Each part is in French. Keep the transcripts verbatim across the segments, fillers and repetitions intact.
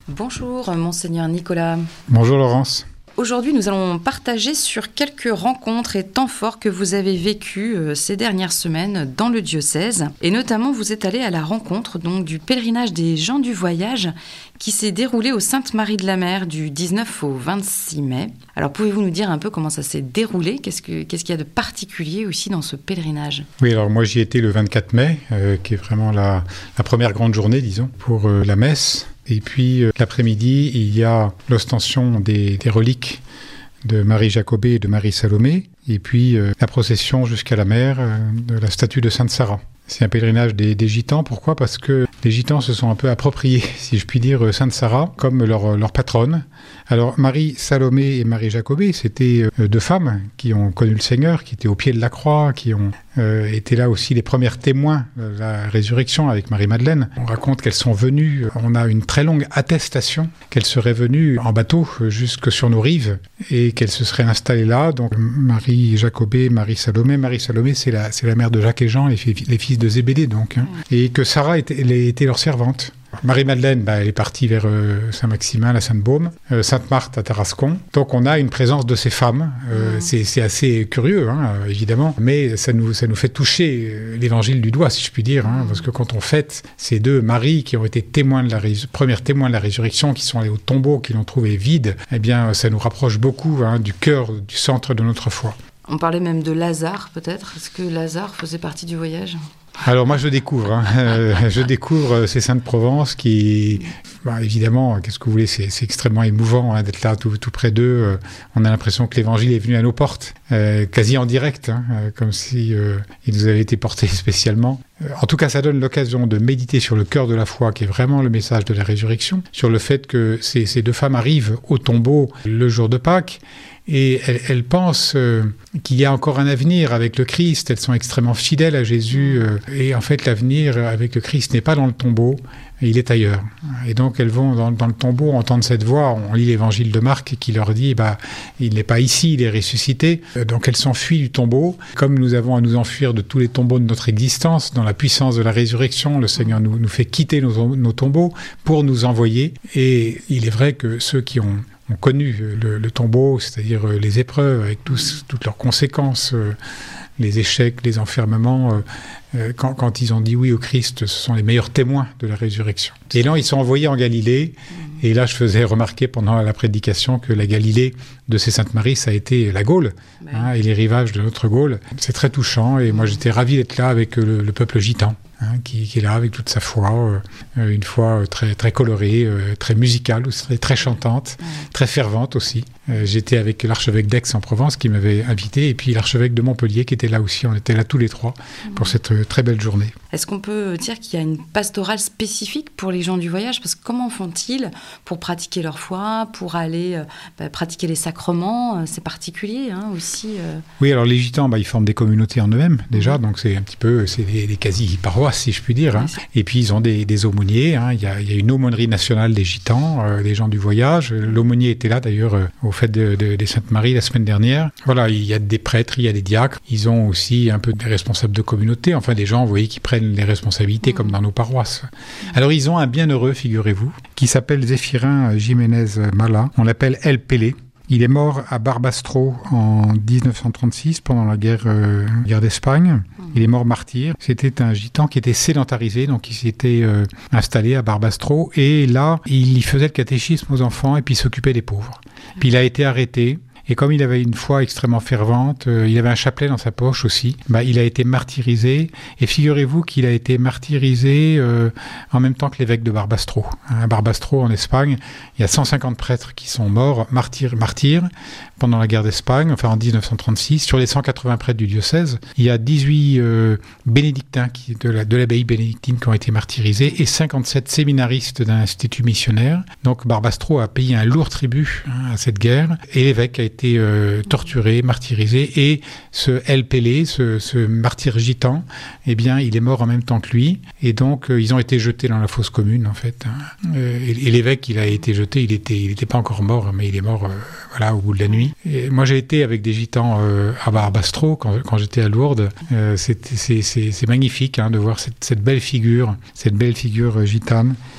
Bonjour, monseigneur Nicolas. Bonjour Laurence. Aujourd'hui, nous allons partager sur quelques rencontres et temps forts que vous avez vécus euh, ces dernières semaines dans le diocèse. Et notamment, vous êtes allé à la rencontre donc, du pèlerinage des gens du voyage qui s'est déroulé au Sainte-Marie de la Mer du dix-neuf au vingt-six mai. Alors, pouvez-vous nous dire un peu comment ça s'est déroulé ? Qu'est-ce que, qu'est-ce qu'il y a de particulier aussi dans ce pèlerinage ? Oui, alors moi j'y étais le vingt-quatre mai, euh, qui est vraiment la, la première grande journée, disons, pour euh, la messe. Et puis euh, l'après-midi, il y a l'ostension des, des reliques de Marie Jacobée et de Marie Salomé, et puis euh, la procession jusqu'à la mer euh, de la statue de Sainte Sarah. C'est un pèlerinage des, des gitans. Pourquoi ? Parce que les gitans se sont un peu appropriés, si je puis dire, Sainte Sarah comme leur, leur patronne. Alors Marie Salomé et Marie Jacobée, c'était euh, deux femmes qui ont connu le Seigneur, qui étaient au pied de la croix, qui ont euh, été là aussi les premières témoins de la résurrection avec Marie-Madeleine. On raconte qu'elles sont venues, on a une très longue attestation qu'elles seraient venues en bateau jusque sur nos rives et qu'elles se seraient installées là. Donc Marie Jacobée, Marie Salomé. Marie Salomé, c'est la, c'est la mère de Jacques et Jean, les, les fils de Zébédée donc. Hein. Et que Sarah était, elle était leur servante. Marie-Madeleine, bah, elle est partie vers euh, Saint-Maximin, la Sainte-Baume, euh, Sainte-Marthe à Tarascon. Donc on a une présence de ces femmes. Euh, mmh. c'est, c'est assez curieux, hein, évidemment, mais ça nous, ça nous fait toucher l'évangile du doigt, si je puis dire, hein, mmh. parce que quand on fête ces deux Maries qui ont été témoins de la rés- premières témoins de la résurrection, qui sont allés au tombeau, qui l'ont trouvé vide, eh bien, ça nous rapproche beaucoup hein, du cœur, du centre de notre foi. On parlait même de Lazare, peut-être. Est-ce que Lazare faisait partie du voyage ? Alors moi je découvre, hein. euh, je découvre ces saints de Provence qui, bah, évidemment, qu'est-ce que vous voulez, c'est, c'est extrêmement émouvant hein, d'être là tout, tout près d'eux. Euh, on a l'impression que l'évangile est venu à nos portes, euh, quasi en direct, hein, euh, comme si euh, il nous avait été porté spécialement. Euh, en tout cas, ça donne l'occasion de méditer sur le cœur de la foi, qui est vraiment le message de la résurrection, sur le fait que ces, ces deux femmes arrivent au tombeau le jour de Pâques. Et elles, elles pensent euh, qu'il y a encore un avenir avec le Christ. Elles sont extrêmement fidèles à Jésus. Euh, et en fait, l'avenir avec le Christ n'est pas dans le tombeau, il est ailleurs. Et donc, elles vont dans, dans le tombeau entendre cette voix. On lit l'évangile de Marc qui leur dit bah, « il n'est pas ici, il est ressuscité ». Donc, elles s'enfuient du tombeau. Comme nous avons à nous enfuir de tous les tombeaux de notre existence, dans la puissance de la résurrection, le Seigneur nous, nous fait quitter nos, nos tombeaux pour nous envoyer. Et il est vrai que ceux qui ont ont connu le, le tombeau, c'est-à-dire les épreuves avec tous, toutes leurs conséquences, euh, les échecs, les enfermements, euh, euh, quand, quand ils ont dit oui au Christ, ce sont les meilleurs témoins de la résurrection. Et là, ils sont envoyés en Galilée, et là, je faisais remarquer pendant la prédication que la Galilée de ces Saintes Maries, ça a été la Gaule, ouais. hein, et les rivages de notre Gaule. C'est très touchant, et moi, j'étais ravi d'être là avec le, le peuple gitan. Hein, qui, qui est là avec toute sa foi, euh, une foi très, très colorée, euh, très musicale, très, très chantante, ouais. très fervente aussi. Euh, j'étais avec l'archevêque d'Aix-en-Provence qui m'avait invité, et puis l'archevêque de Montpellier qui était là aussi. On était là tous les trois mmh. pour cette euh, très belle journée. Est-ce qu'on peut dire qu'il y a une pastorale spécifique pour les gens du voyage ? Parce que comment font-ils pour pratiquer leur foi, pour aller euh, bah, pratiquer les sacrements ? C'est particulier hein, aussi. Euh... Oui, alors les gitans, bah, ils forment des communautés en eux-mêmes déjà, mmh. donc c'est un petit peu, c'est des, des quasi-paroisses si je puis dire. Hein. Oui, et puis ils ont des, des aumôniers, hein. il, y a, il y a une aumônerie nationale des gitans, euh, des gens du voyage. L'aumônier était là d'ailleurs euh, au fête de, de, des Saintes Maries la semaine dernière. Voilà, il y a des prêtres, il y a des diacres. Ils ont aussi un peu des responsables de communauté, enfin des gens, vous voyez, qui prennent les responsabilités mmh. comme dans nos paroisses. Mmh. Alors ils ont un bienheureux, figurez-vous, qui s'appelle Zéphirin Jiménez Mala. On l'appelle El Pélé. Il est mort à Barbastro en dix-neuf cent trente-six pendant la guerre, euh, guerre d'Espagne. Il est mort martyr. C'était un gitan qui était sédentarisé, donc il s'était euh, installé à Barbastro. Et là, il y faisait le catéchisme aux enfants et puis il s'occupait des pauvres. Puis il a été arrêté. Et comme il avait une foi extrêmement fervente, euh, il avait un chapelet dans sa poche aussi, bah, il a été martyrisé. Et figurez-vous qu'il a été martyrisé euh, en même temps que l'évêque de Barbastro. À Barbastro, en Espagne, il y a cent cinquante prêtres qui sont morts, martyrs, martyrs, pendant la guerre d'Espagne, enfin en dix-neuf cent trente-six. Sur les cent quatre-vingts prêtres du diocèse, il y a dix-huit euh, bénédictins qui, de, la, de l'abbaye bénédictine qui ont été martyrisés et cinquante-sept séminaristes d'un institut missionnaire. Donc Barbastro a payé un lourd tribut hein, à cette guerre et l'évêque a été euh, torturé, martyrisé, et ce El Pélé, ce, ce martyr gitan, eh bien, il est mort en même temps que lui, et donc euh, ils ont été jetés dans la fosse commune, en fait. Hein. Euh, et, et l'évêque, il a été jeté, il était, il était pas encore mort, mais il est mort, euh, voilà, au bout de la nuit. Et moi, j'ai été avec des gitans euh, à Barbastro quand, quand j'étais à Lourdes. Euh, c'est, c'est, c'est, c'est magnifique hein, de voir cette, cette belle figure, cette belle figure euh, gitane.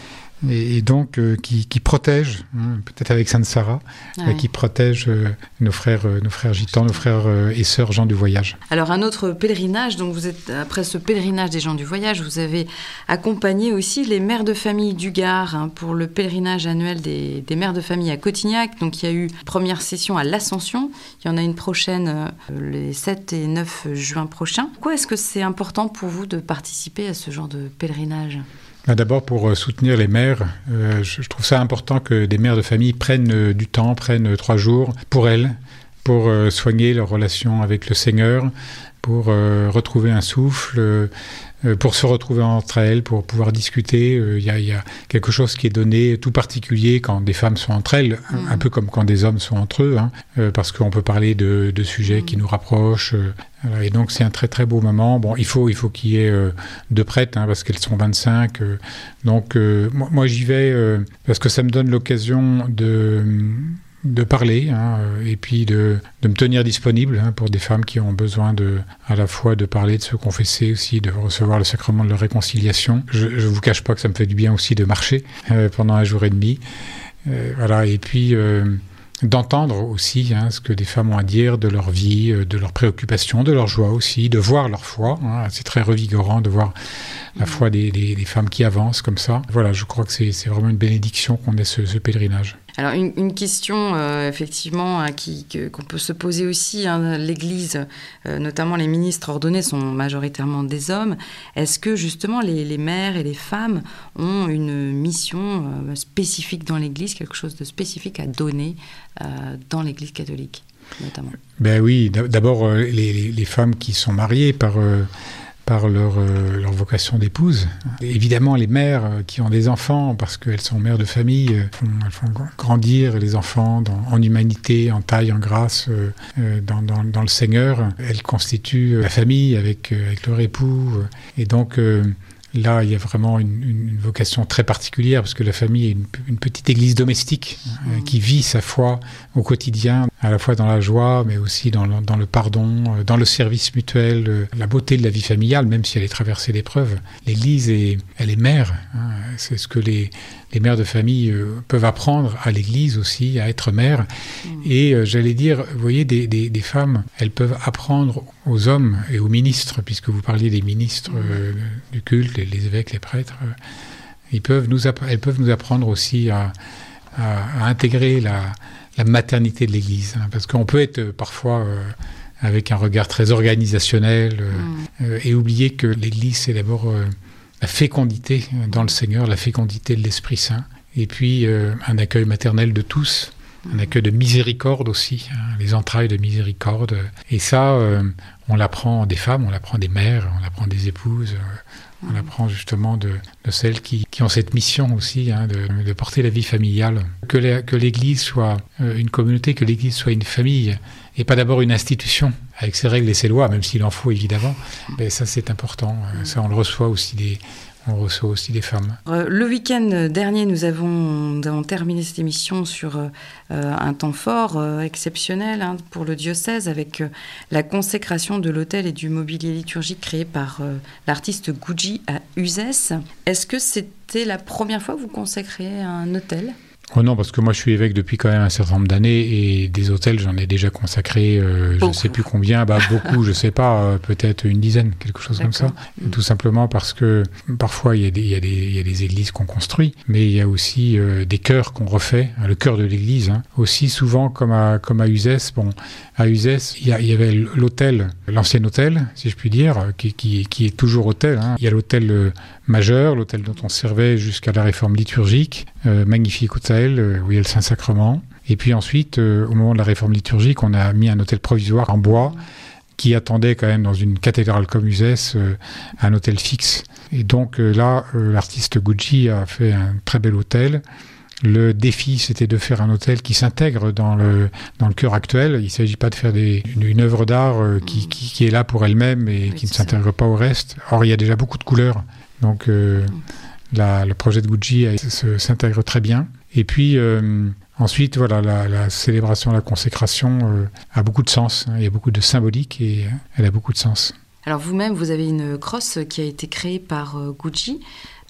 et, et donc euh, qui, qui protège, hein, peut-être avec Sainte Sarah, ouais. euh, qui protège euh, nos frères, euh, nos frères gitans, nos frères euh, et sœurs gens du voyage. Alors un autre pèlerinage, donc vous êtes après ce pèlerinage des gens du voyage, vous avez accompagné aussi les mères de famille du Gard hein, pour le pèlerinage annuel des, des mères de famille à Cotignac. Donc il y a eu une première session à l'Ascension, il y en a une prochaine euh, les sept et neuf juin prochains. Pourquoi est-ce que c'est important pour vous de participer à ce genre de pèlerinage ? D'abord, pour soutenir les mères, euh, je trouve ça important que des mères de famille prennent euh, du temps, prennent trois jours pour elles, pour euh, soigner leur relation avec le Seigneur, pour euh, retrouver un souffle, euh, pour se retrouver entre elles, pour pouvoir discuter. Il euh, y, y a quelque chose qui est donné tout particulier quand des femmes sont entre elles, mmh. un peu comme quand des hommes sont entre eux, hein, euh, parce qu'on peut parler de, de sujets mmh. qui nous rapprochent. Euh, et donc c'est un très très beau moment. Bon, il faut il faut qu'il y ait euh, deux prêtres hein, parce qu'elles sont vingt-cinq. Euh, donc euh, moi, moi j'y vais euh, parce que ça me donne l'occasion de de parler hein, et puis de, de me tenir disponible hein, pour des femmes qui ont besoin de, à la fois de parler, de se confesser aussi, de recevoir le sacrement de la réconciliation. Je ne vous cache pas que ça me fait du bien aussi de marcher euh, pendant un jour et demi. Euh, voilà, et puis euh, d'entendre aussi hein, ce que des femmes ont à dire de leur vie, de leurs préoccupations, de leur joie aussi, de voir leur foi. Hein, c'est très revigorant de voir la foi des, des, des femmes qui avancent comme ça. Voilà, je crois que c'est, c'est vraiment une bénédiction qu'on ait ce, ce pèlerinage. Alors une, une question euh, effectivement hein, qui, que, qu'on peut se poser aussi, hein, l'Église, euh, notamment les ministres ordonnés sont majoritairement des hommes. Est-ce que justement les, les mères et les femmes ont une mission euh, spécifique dans l'Église, quelque chose de spécifique à donner euh, dans l'Église catholique notamment ? Ben oui, d'abord euh, les, les femmes qui sont mariées par... Euh, par leur, euh, leur vocation d'épouse. Évidemment, les mères euh, qui ont des enfants, parce qu'elles sont mères de famille, euh, font, elles font grandir les enfants dans, en humanité, en taille, en grâce, euh, euh, dans, dans, dans le Seigneur. Elles constituent la famille avec, euh, avec leur époux. Euh, et donc, euh, là, il y a vraiment une, une vocation très particulière, parce que la famille est une, une petite église domestique euh, qui vit sa foi au quotidien, à la fois dans la joie, mais aussi dans le, dans le pardon, euh, dans le service mutuel, euh, la beauté de la vie familiale, même si elle est traversée d'épreuves. L'église, est, elle est mère. Hein, c'est ce que les, les mères de famille euh, peuvent apprendre à l'église aussi, à être mères. Mmh. Et euh, j'allais dire, vous voyez, des, des, des femmes, elles peuvent apprendre aux hommes et aux ministres, puisque vous parliez des ministres euh, du culte, les, les évêques, les prêtres, euh, ils peuvent nous app- elles peuvent nous apprendre aussi à, à, à intégrer la, la maternité de l'Église. Hein, parce qu'on peut être euh, parfois euh, avec un regard très organisationnel euh, mmh. euh, et oublier que l'Église, c'est d'abord euh, la fécondité dans le Seigneur, la fécondité de l'Esprit Saint, et puis euh, un accueil maternel de tous. Un accueil de miséricorde aussi, hein, les entrailles de miséricorde. Et ça, euh, on l'apprend des femmes, on l'apprend des mères, on l'apprend des épouses, euh, on l'apprend justement de, de celles qui, qui ont cette mission aussi hein, de, de porter la vie familiale. Que, les, que l'Église soit euh, une communauté, que l'Église soit une famille, et pas d'abord une institution, avec ses règles et ses lois, même s'il en faut évidemment. Mais ça, c'est important. Ça, on le reçoit aussi des... On reçoit aussi des femmes. Euh, le week-end dernier, nous avons, nous avons terminé cette émission sur euh, un temps fort, euh, exceptionnel hein, pour le diocèse, avec euh, la consécration de l'autel et du mobilier liturgique créé par euh, l'artiste Gucci à Uzès. Est-ce que c'était la première fois que vous consacrez un autel ? Oh non, parce que moi je suis évêque depuis quand même un certain nombre d'années et des autels j'en ai déjà consacré, euh, je ne sais plus combien, bah beaucoup, je ne sais pas, euh, peut-être une dizaine, quelque chose D'accord. comme ça. Mmh. Tout simplement parce que parfois il y a des, il y a des, il y a des églises qu'on construit, mais il y a aussi euh, des chœurs qu'on refait, hein, le chœur de l'église. Hein. Aussi souvent comme à, comme à Uzès, bon, à Uzès, il y, a, il y avait l'autel, l'ancien autel, si je puis dire, qui, qui, qui est toujours autel. Hein. Il y a l'autel euh, majeur, l'autel dont on servait jusqu'à la réforme liturgique, euh, magnifique autel, euh, où il y a le Saint-Sacrement. Et puis ensuite, euh, au moment de la réforme liturgique, on a mis un autel provisoire en bois qui attendait quand même dans une cathédrale comme Uzès euh, un autel fixe. Et donc euh, là, euh, l'artiste Gucci a fait un très bel autel. Le défi, c'était de faire un autel qui s'intègre dans le, dans le chœur actuel. Il ne s'agit pas de faire des, une, une œuvre d'art euh, qui, qui, qui est là pour elle-même et oui, qui ne s'intègre ça. pas au reste. Or, il y a déjà beaucoup de couleurs. Donc, euh, mm. la, le projet de Gucci euh, se, s'intègre très bien. Et puis, euh, ensuite, voilà, la, la célébration, la consécration euh, a beaucoup de sens. Hein. Il y a beaucoup de symbolique et elle a beaucoup de sens. Alors, vous-même, vous avez une crosse qui a été créée par euh, Gucci.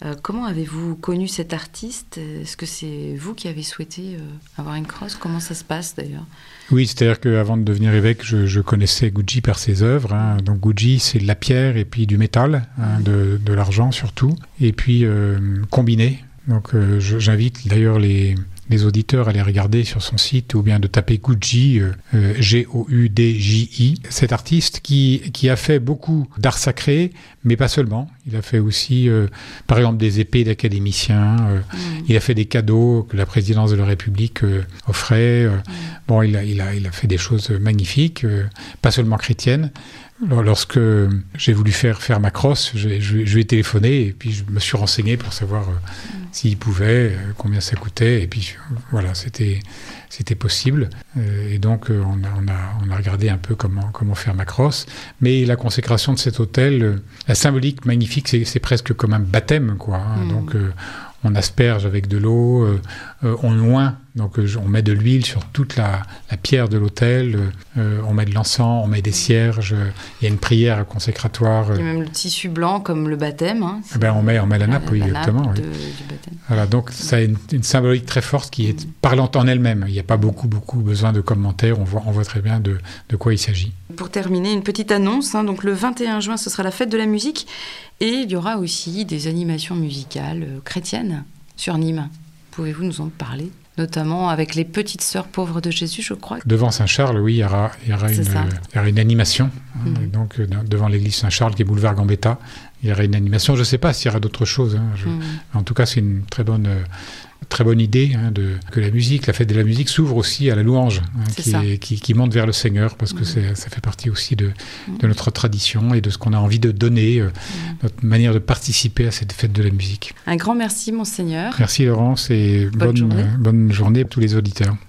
Euh, comment avez-vous connu cet artiste ? Est-ce que c'est vous qui avez souhaité euh, avoir une crosse ? Comment ça se passe d'ailleurs ? Oui, c'est-à-dire qu'avant de devenir évêque, je, je connaissais Gucci par ses œuvres. Hein. Donc Gucci, c'est de la pierre et puis du métal, hein, de, de l'argent surtout, et puis euh, combiné. Donc euh, je, j'invite d'ailleurs les, les auditeurs à aller regarder sur son site ou bien de taper Gucci, euh, G O U D J I. Cet artiste qui, qui a fait beaucoup d'art sacré, mais pas seulement. Il a fait aussi, euh, par exemple, des épées d'académiciens. Euh, mmh. Il a fait des cadeaux que la présidence de la République euh, offrait. Euh, mmh. Bon, il a, il, a, il a fait des choses magnifiques, euh, pas seulement chrétiennes. Lorsque j'ai voulu faire, faire ma crosse, je, je, je lui ai téléphoné et puis je me suis renseigné pour savoir euh, mmh. s'il pouvait, euh, combien ça coûtait. Et puis voilà, c'était, c'était possible. Euh, et donc euh, on, a, on, a, on a regardé un peu comment, comment faire ma crosse. Mais la consécration de cet autel, euh, la symbolique magnifique, c'est, c'est presque comme un baptême, quoi. Hein. Mmh. Donc euh, on asperge avec de l'eau, euh, euh, on oint, donc euh, on met de l'huile sur toute la, la pierre de l'autel, euh, on met de l'encens, on met des cierges, il y a une prière consécratoire. Il y a même le tissu blanc comme le baptême. Hein, ben on met, on met la nappe, la, oui, la exactement. Nappe oui. de, du baptême. Voilà, donc ça a une, une symbolique très forte qui est parlante en elle-même. Il n'y a pas beaucoup, beaucoup besoin de commentaires, on voit, on voit très bien de, de quoi il s'agit. Pour terminer, une petite annonce, hein, donc le vingt et un juin, ce sera la fête de la musique et il y aura aussi des animations musicales euh, chrétiennes sur Nîmes. Pouvez-vous nous en parler ? Notamment avec les petites sœurs pauvres de Jésus, je crois. Devant Saint-Charles, oui, il y aura, il y aura, une, euh, il y aura une animation. Hein, mmh. Donc, euh, devant l'église Saint-Charles, qui est boulevard Gambetta, il y aura une animation. Je ne sais pas s'il y aura d'autres choses. Hein, je... mmh. En tout cas, c'est une très bonne, euh, très bonne idée hein, de, que la musique, la fête de la musique, s'ouvre aussi à la louange, hein, qui, est, qui, qui monte vers le Seigneur, parce que mmh. c'est, ça fait partie aussi de, mmh. de notre tradition et de ce qu'on a envie de donner, euh, mmh. notre manière de participer à cette fête de la musique. Un grand merci, Monseigneur. Merci, Laurence, et bonne, bonne, journée. Euh, bonne journée à tous les auditeurs.